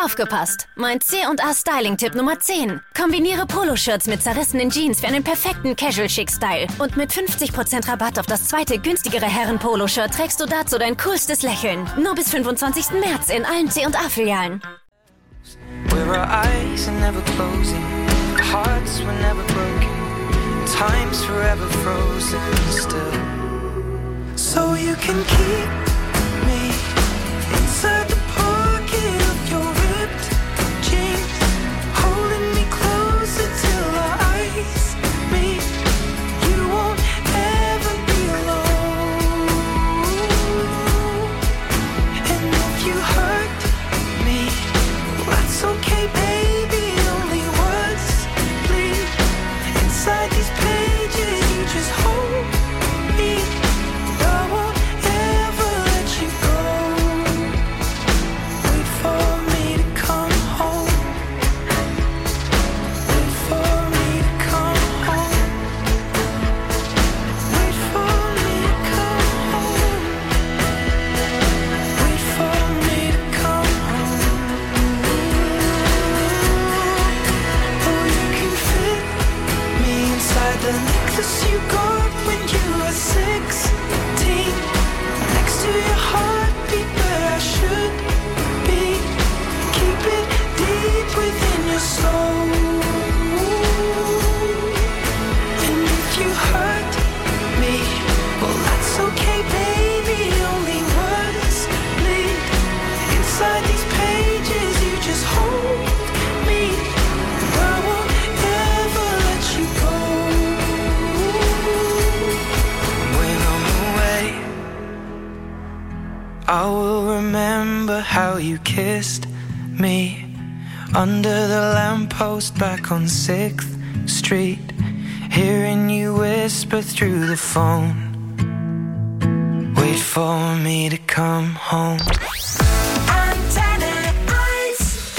Aufgepasst! Mein C&A Styling-Tipp Nummer 10. Kombiniere Poloshirts mit zerrissenen Jeans für einen perfekten Casual-Chic-Style. Und mit 50% Rabatt auf das zweite, günstigere Herren-Poloshirt trägst du dazu dein coolstes Lächeln. Nur bis 25. März in allen C&A-Filialen. Where our eyes are never closing, hearts were never broken, time's forever frozen still. So you can keep me inside the pocket of your ripped jeans, holding me closer till our eyes meet. You won't ever be alone. And if you hurt me, that's okay, baby. Only words bleed inside these pages. You just hold me. I won't ever let you go. Wait for me to come home. Wait for me to come home. Wait for me to come home. Wait for me to come home. Oh, you can fit me inside the necklace you got when you were 16, next to your heartbeat where I should be. Keep it deep within your soul. And if you hurt me, well, that's okay, baby. Only words bleed inside these pages. You just hold me. I won't ever let you go. When I'm away, I will remember how you kissed me under the lamppost back on 6th Street, hearing you whisper through the phone. Wait for me to come home. Antenna Eyes.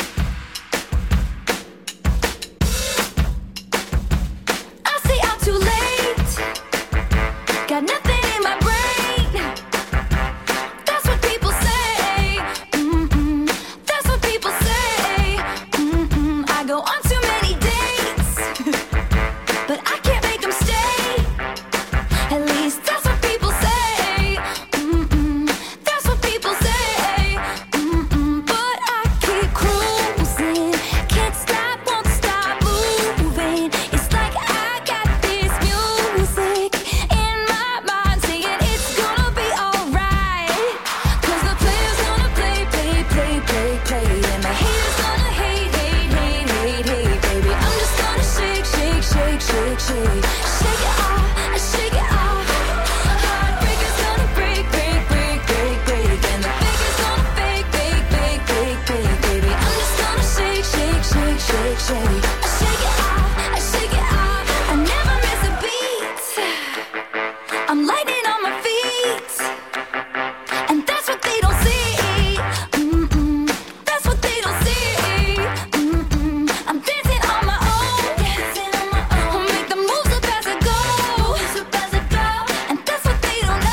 I say I'm too late. Got nothing in my brain. That's what people say. That's what people say. I go on too many dates, but I can't make them stay. At least that's what people say. That's what people say. But I keep cruising, can't stop, won't stop moving. It's like I got this music in my mind saying it's gonna be alright. 'Cause the player's gonna play, play, play, play, play, and the haters gonna hate, hate, hate, hate, hate, baby. I'm just gonna shake, shake, shake, shake, shake, shake it off, shake it off. Heartbreaker's gonna break, break, break, break, break, and the faker's gonna fake, fake, fake, fake, fake, baby. I'm just gonna shake, shake, shake, shake, shake, shake it off, shake it off. I never miss a beat. I'm lightning on my feet, and that's what they don't see. That's what they don't see. I'm dancing on my own, dancing on my own. Make the moves up as I go, and that's what they don't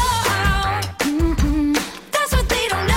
know. That's what they don't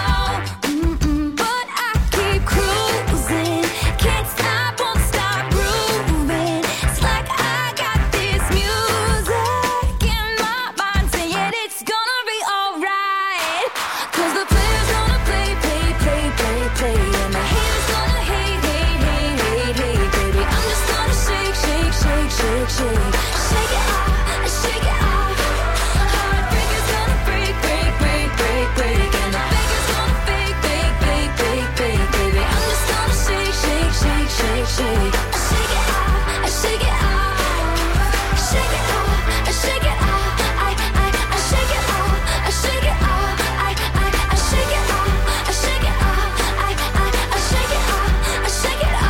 know. But I keep cruising, can't stop, won't stop grooving. It's like I got this music in my mind saying it's gonna be alright. 'Cause the player's gonna play, play, play, play, play, and the haters gonna hate, hate, hate, hate, hate, baby. I'm just gonna shake, shake, shake, shake, shake, shake it off, shake it off. Heartbreaker's gonna break, break, break, break, break, and the faker's gonna fake, fake, fake, fake, fake, baby. I'm just gonna shake, shake, shake, shake, shake, shake it off, shake it off, shake it off, shake it off. I shake it off, shake it off. I shake it off, shake it off. I shake it off, shake it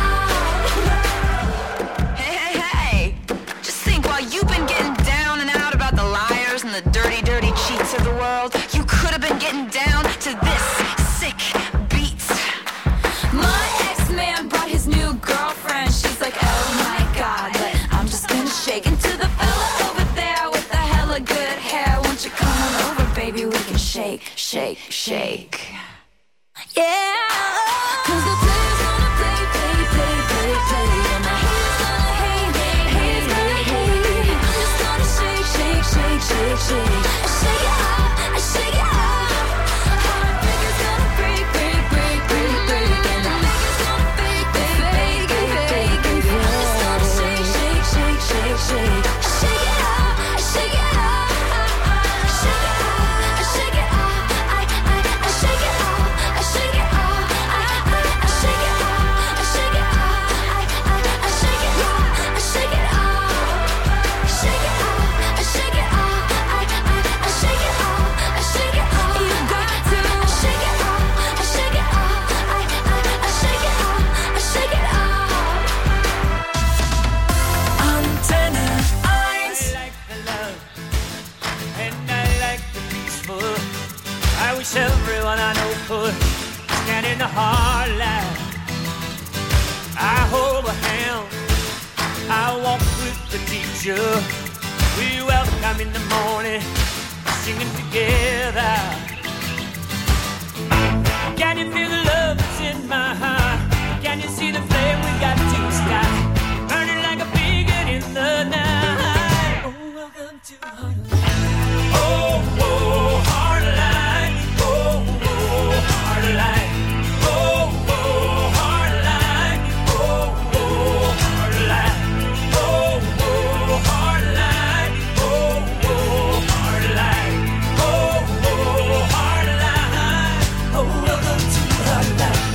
off. Hey, hey, hey! Just think, while you've been getting down and out about the liars and the dirty, dirty cheats of the world, you could have been getting down to this sick beat. My ex-man brought his new girlfriend. She's like, oh my god, but I'm just gonna shake into the fella over there with the hella good hair. Won't you come on over, baby? We can shake, shake, shake. Yeah. 'Cause the future. We welcome in the morning, singing together. Can you feel the love that's in my heart? Can you see the flame we got to the sky? Burning like a beacon in the night. Oh, welcome to Heartline. Oh, oh, Heartline. Oh, oh, Heartline. Oh, oh, Heartline. Oh, oh, Heartline. Oh, oh, Heartline. Oh, oh, Heartline. Oh, oh, Heartline. Oh, welcome to Heartline.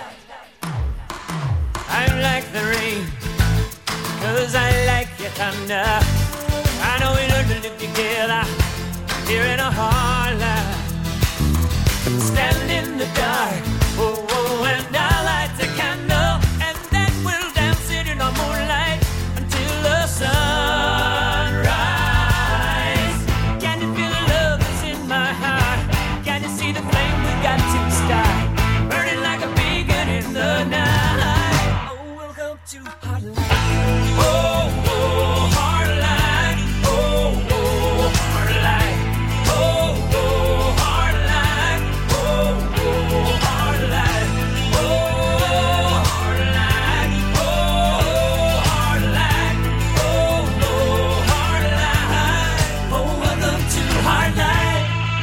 I'm like the rain, 'cause I like your thunder. I know we learned to live together here in a hard life. Stand in the dark, oh, oh, and I'll light a candle, and then we'll dance it in the moonlight until the sunrise. Can you feel the love that's in my heart? Can you see the flame we got to the sky? Burning like a beacon in the night. Oh, welcome to Heartline. Oh, oh, Heartline. Oh, oh, Heartline. Oh, oh, Heartline. Oh, oh, Heartline. Oh, Heartline. Oh, Heartline. Oh, Heartline. Oh, welcome to Heartline.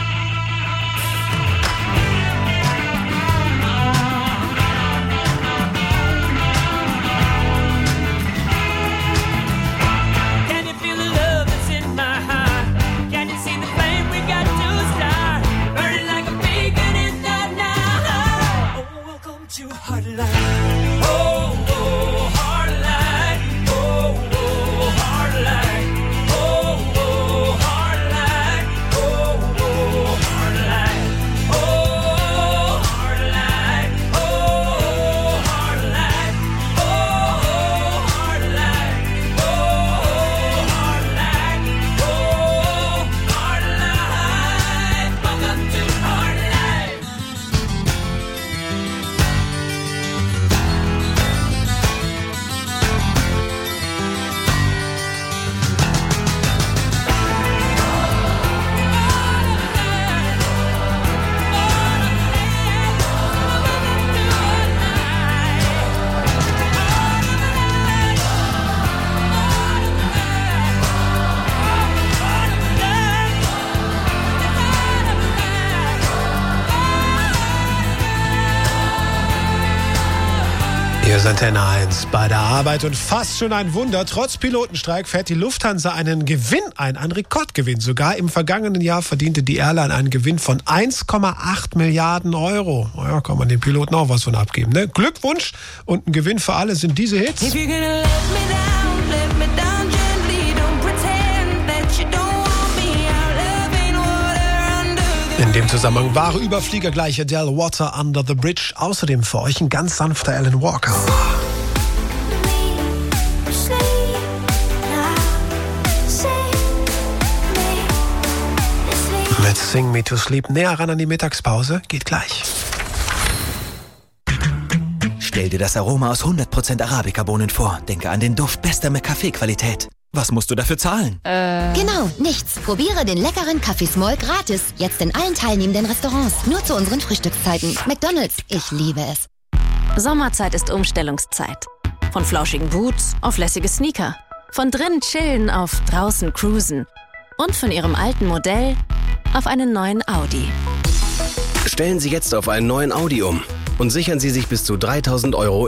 Can you feel the love that's in my heart? Can you see the flame we got to start? Burning like a beacon in the night. Oh, welcome to Heartline. Oh, oh, Heartline. Oh, oh, Heartline. Oh, oh, Heartline. Oh, oh, Heartline. Oh, Heartline. Oh, Heartline. Oh, Heartline. Oh, Heartline. Oh, Heartline. Welcome to Heartline. Hier ist Antenne 1 bei der Arbeit und fast schon ein Wunder. Trotz Pilotenstreik fährt die Lufthansa einen Gewinn ein, einen Rekordgewinn sogar. Im vergangenen Jahr verdiente die Airline einen Gewinn von 1,8 Milliarden Euro. Naja, kann man den Piloten auch was von abgeben, ne? Glückwunsch und ein Gewinn für alle sind diese Hits. If you're gonna let me down gently. Don't pretend that you don't want me. I'm loving water under the In dem Zusammenhang wahre Überflieger gleich Adele, Water Under the Bridge. Außerdem für euch ein ganz sanfter Alan Walker. Mit Sing Me to Sleep näher ran an die Mittagspause. Geht gleich. Stell dir das Aroma aus 100% Arabica-Bohnen vor. Denke an den Duft bester Kaffeequalität. Was musst du dafür zahlen? Genau, nichts. Probiere den leckeren Kaffee Small gratis. Jetzt in allen teilnehmenden Restaurants. Nur zu unseren Frühstückszeiten. McDonald's, ich liebe es. Sommerzeit ist Umstellungszeit. Von flauschigen Boots auf lässige Sneaker. Von drinnen chillen auf draußen cruisen. Und von Ihrem alten Modell auf einen neuen Audi. Stellen Sie jetzt auf einen neuen Audi um und sichern Sie sich bis zu 3.000 €